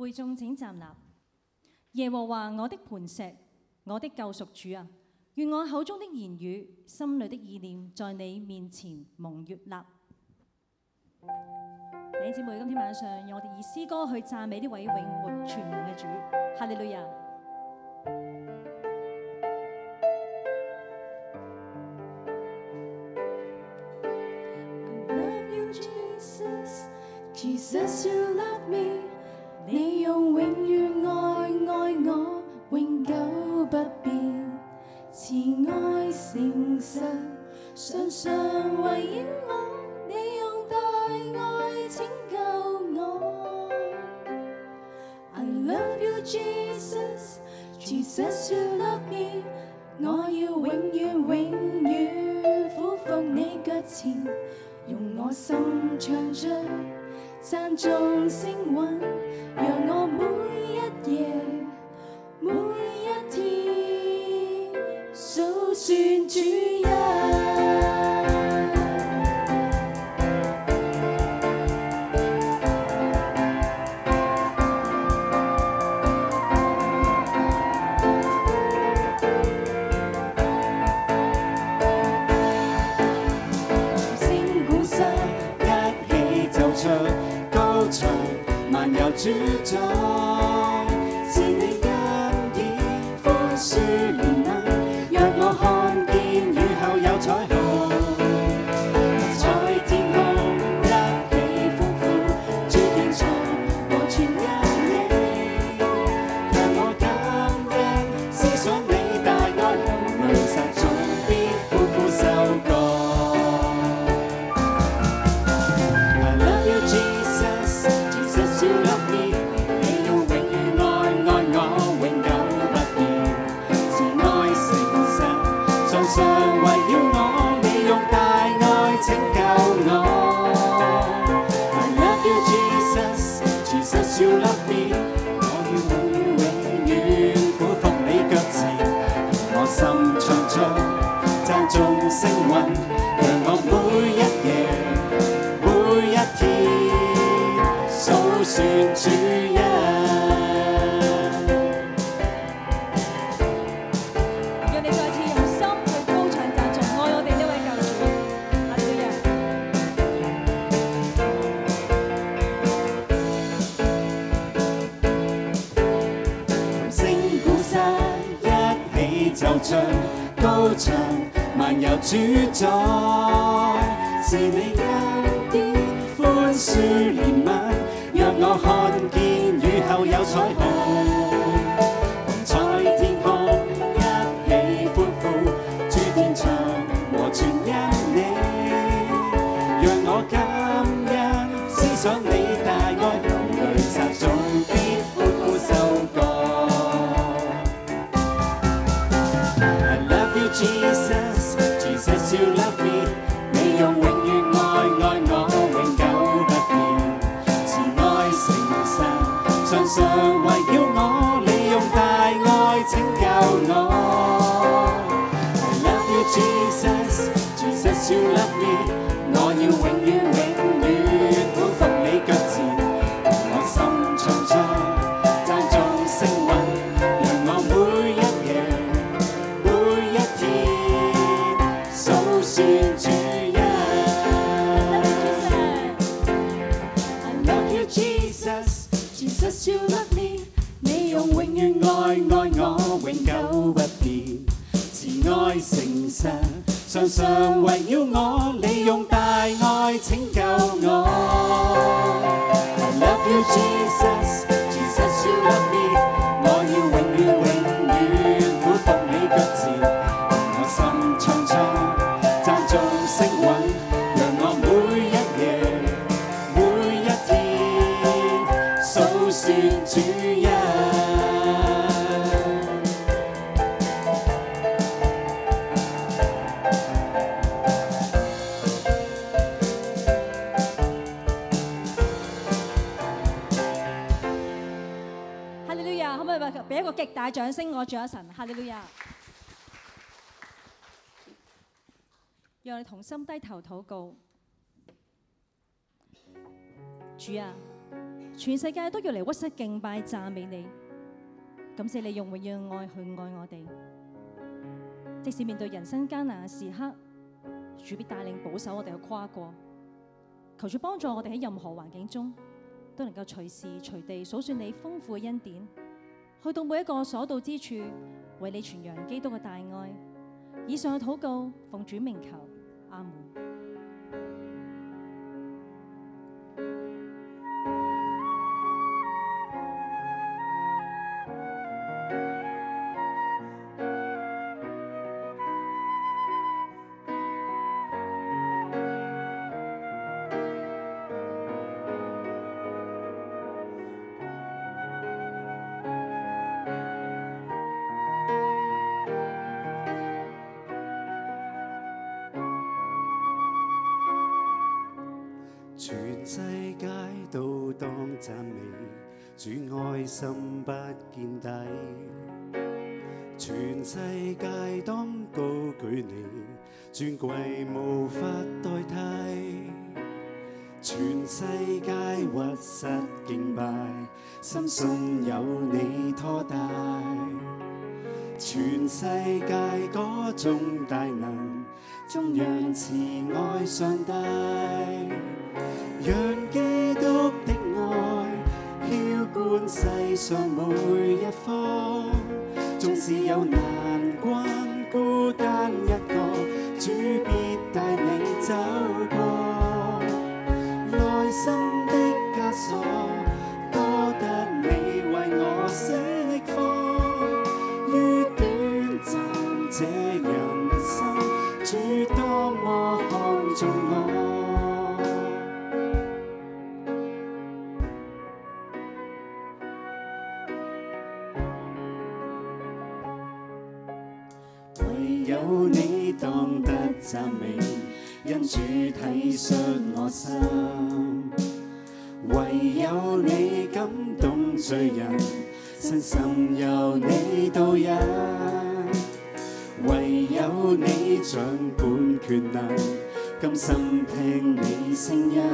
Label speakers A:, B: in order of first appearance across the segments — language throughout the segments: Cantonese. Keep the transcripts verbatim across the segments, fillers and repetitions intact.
A: 會眾請站立。耶和華我的磐石，我的救贖主啊，願我口中的言語、心裏的意念，在你面前蒙悅納。弟兄姊妹，今天晚上讓我哋以詩歌去讚美呢位永活全能嘅主，哈利路亞。
B: Jesus, you love me， 你用永遠愛愛我，永久不變，慈愛誠實，常常圍繞我，你用大愛拯救我。I love you, Jesus, Jesus, you love me， 我要永遠永遠俯伏你腳前，用我心唱着讚頌聲韻，讓我每一夜每一天數算主恩。聲鼓聲一起奏唱，高唱萬有主宰，是你恩典寬恕憐憫，讓我看見雨後有彩虹，在天空一起歡呼，主天長和全因你，讓我感恩思想你大愛，流淚實總必歡呼收割。常圍繞我，你用大愛拯救我。I love you, Jesus, Jesus, you love me， 我要永遠永遠俯伏你腳前，用我心唱出讚頌聲韻，讓我每一夜每一天數算主恩。奏唱高唱萬有主宰，是你恩典寬恕憐憫，讓我看見雨後有彩虹，在天空一起歡呼，主天長和全因你，讓我感恩思想你大愛，流淚撒種必歡呼收割。Jesus, Jesus, you love me， 你用永遠愛愛我，永久不變，慈愛誠實，常常圍繞我，你用大愛拯救我。I love you, Jesus, Jesus, you love me， 我要永遠永遠俯伏你腳前，用我心唱出讚頌聲韻，讓我每一夜數算主恩。I love you, Jesus, Jesus, you love me， 你用永遠愛愛我，永久不變，慈愛誠實，常常圍繞我，你用大愛拯救我。I love you, Jesus, Jesus, you love me， 我要永遠永遠俯伏你腳前，用我心唱出讚頌聲韻，讓我每一夜每一天數算主恩。
A: 哈利路亞，可唔可以俾一個極大掌聲我主啊神？哈利路亞。讓你同心低頭禱告。主啊， 全世界都要嚟屈膝敬拜讚美你。感謝你用永遠嘅愛去愛我哋，即使面對人生艱難嘅時刻，主必帶領保守我哋去跨過。求主幫助我哋喺任何環境中，都能夠隨時隨地數算你豐富嘅恩典，去到每一個所到之處，為你傳揚基督嘅大愛。以上嘅禱告，奉主名求，阿門。
C: 全世界都當讚美，主愛心不見底。全世界當高舉你，尊貴無法代替。全世界屈膝敬拜，深信有你拖帶。全世界歌頌大能，頌揚慈愛上帝。讓基督的愛澆灌世上每一方，縱使有難關孤單一個，主必帶你走過。內心的枷鎖多得你為我釋放，於短暫這人生，主多麼看重我。有你當得讚美，因主體恤我心。唯有你感動罪人，身心由你導引。唯有你掌管權能，甘心聽你聲音。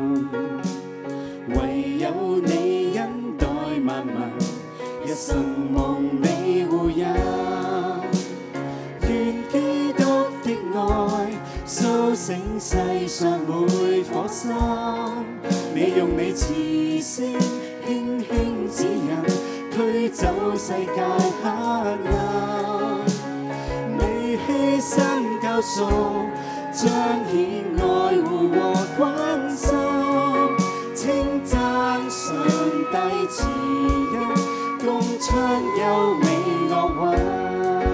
C: 唯有你恩待萬民，一生望你護佑。基督的愛甦醒世上每顆心，你用你慈聲輕輕指引，驅走世界黑暗。你犧牲救贖，彰顯愛護和關心，稱讚上帝慈恩，共唱優美樂韻。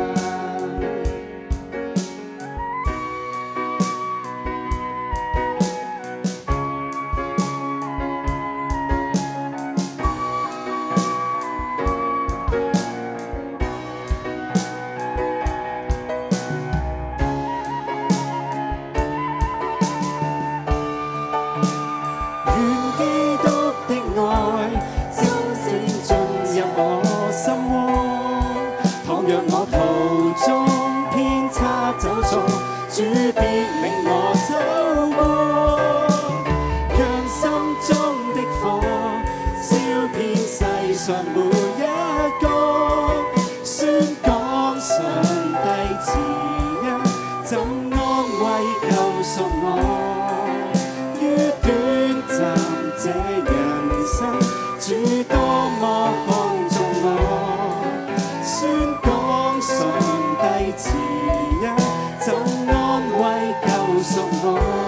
C: 主必令我走過，讓心中的火燒遍世上每一個，宣講上帝慈恩，怎安慰救贖我。於短暫這人生，主多麼看重我，宣講上帝慈恩，怎安慰救贖我。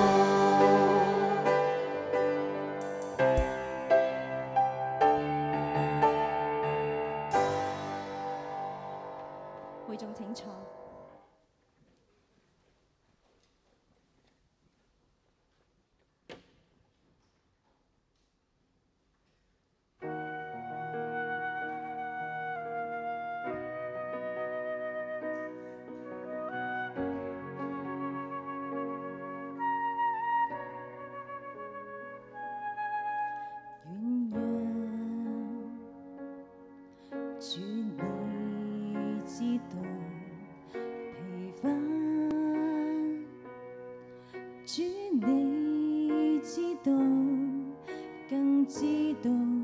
A: 會眾請坐。
B: 主你知道疲乏，主你知道，更知道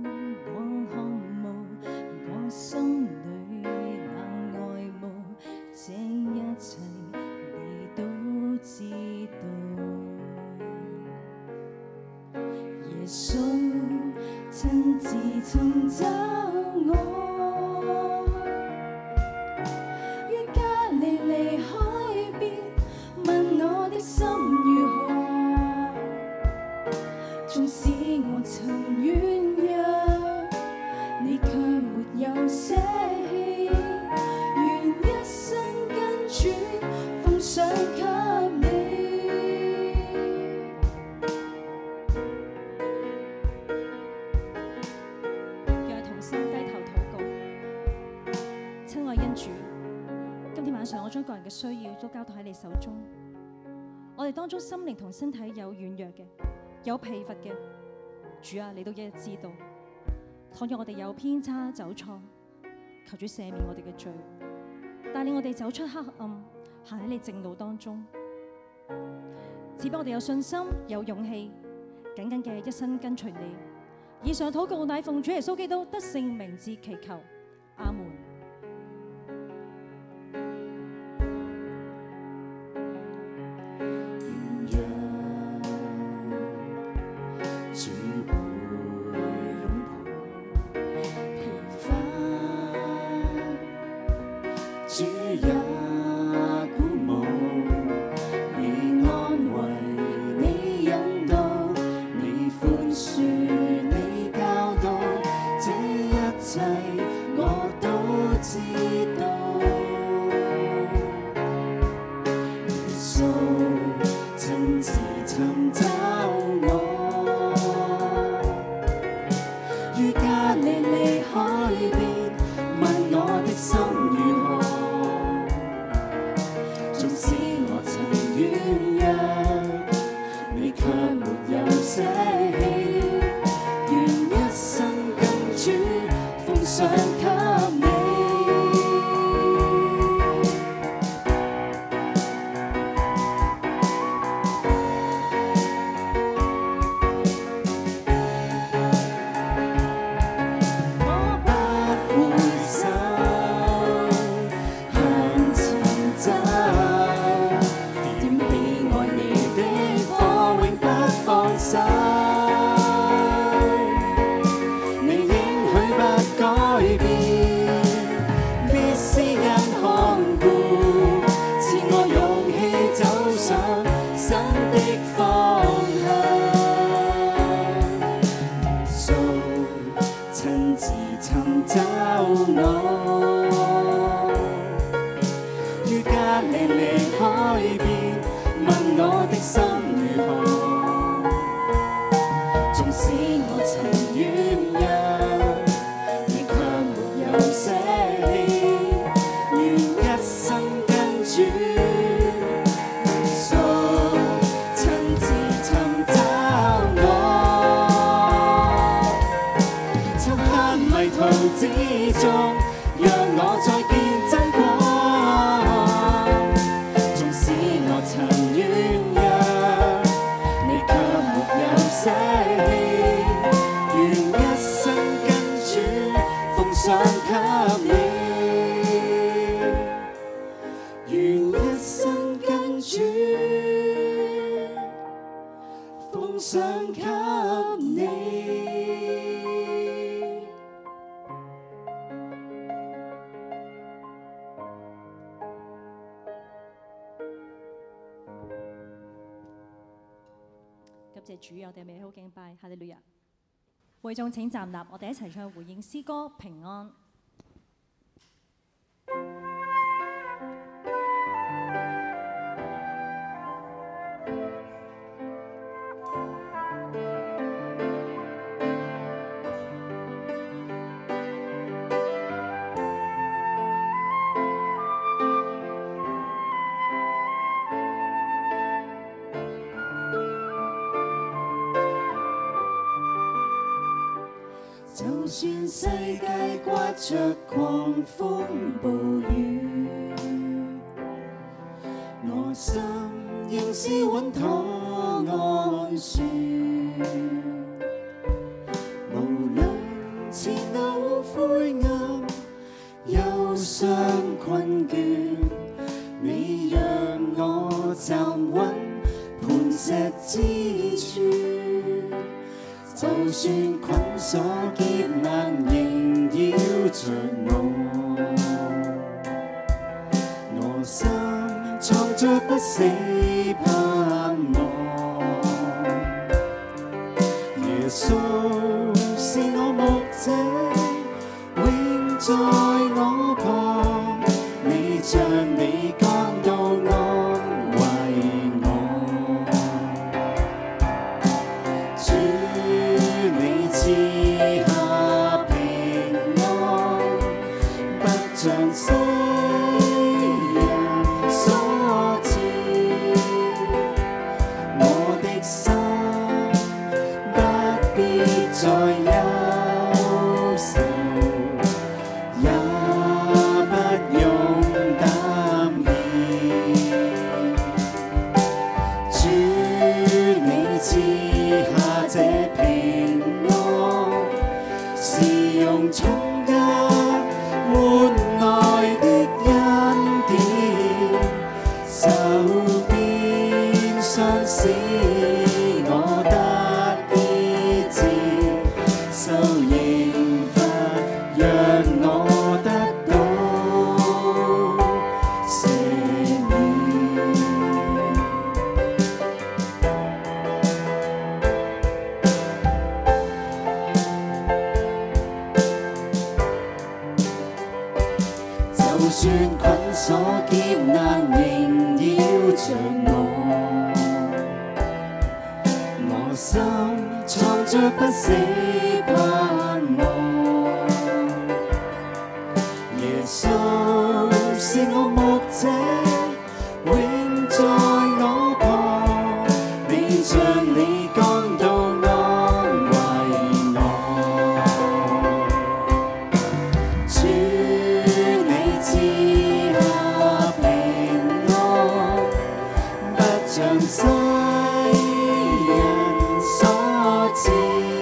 B: 穌親自尋找我，於加利利海邊問我的心如何，縱使我曾軟弱，你卻沒有捨棄，願一生跟主奉上給你。
A: 讓同心低頭禱告。親愛恩主，今天晚上我將個人嘅需要都交託喺你手中。我哋當中心靈同身體有軟弱嘅，有疲乏嘅，主啊，你都一一知道。倘若我哋有偏差走錯，求主赦免我哋嘅罪，帶領我哋走出黑暗，行喺你正路當中。賜俾我哋有信心、有勇氣，緊緊嘅一生跟隨你。以上禱告乃奉主耶穌基督得勝名字祈求，阿門。
C: 主也鼓舞，你安慰，你引導，你寬恕，你教導，這一切我都知道。耶穌親自尋找我，於加利利海邊問我的心如何。你卻沒有捨棄，願一生跟主奉上給你。我不回首，向前走。你應許不改變，必施恩看顧，賜我勇氣走上新的方向。耶穌親自尋找我，於加利利海邊問我的心如何。縱使我曾軟弱，你卻沒有捨棄，願一生跟主。耶穌親自尋找我，漆黑迷途之中，讓我再見真光。縱使我曾軟弱，你卻沒有捨棄。上給你，願一生跟主奉上給你。
A: 感謝主，我哋美好敬拜，哈利路亞。會眾請站立，我哋一齊唱回應詩歌《平安》。
B: 就算世界刮着狂風暴雨，我心仍是穩妥安舒。無論前路灰暗，憂傷困倦，你讓我站穩磐石之處。
C: 就算捆鎖劫難縈繞着我，我心藏着不死盼望。耶穌是我牧者，永在我旁，你將你竿到安慰我。主你賜下平安，不像世人所知，我的心不必再憂愁，也不用擔憂。主你賜下這平安，是用重價換來的恩典，手邊傷使我得醫治，受刑罰讓我得到赦免。就算捆鎖劫難縈繞着我，我心藏着不死盼望。耶穌是我牧者，永在我旁，你將你竿到安慰我。主你賜下平安，不像世人所知，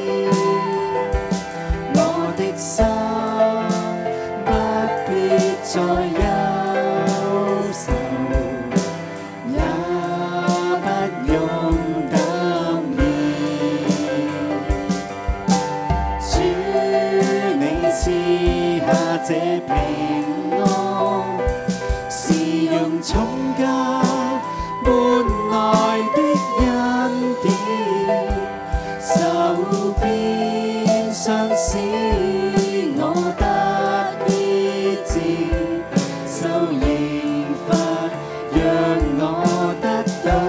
C: 我的心不必再憂愁，也不用擔憂。主你賜下這平安，是用重價換來的恩典，手邊傷使我得醫治，受刑罰讓我得到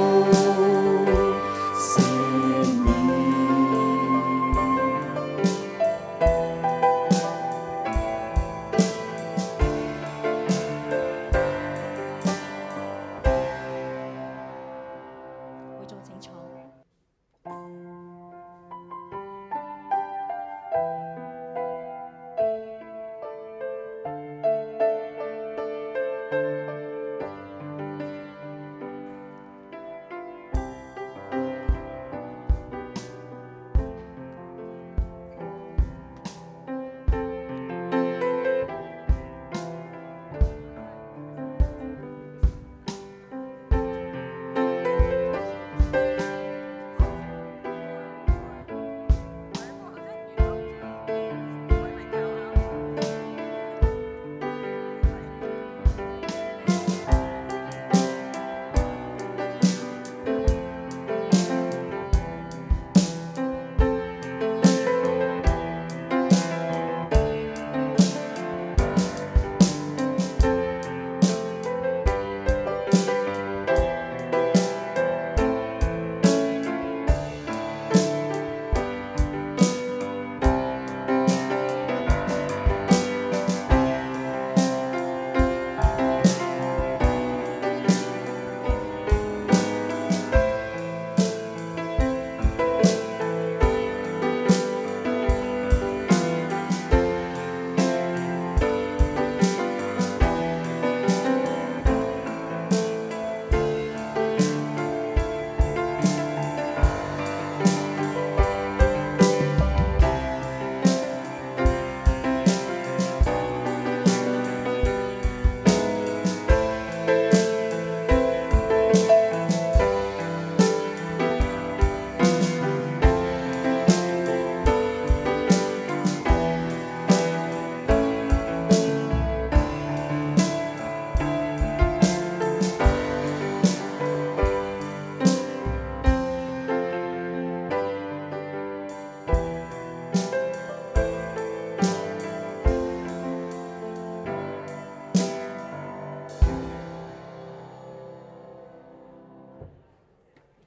C: 赦免。
A: 會眾請坐。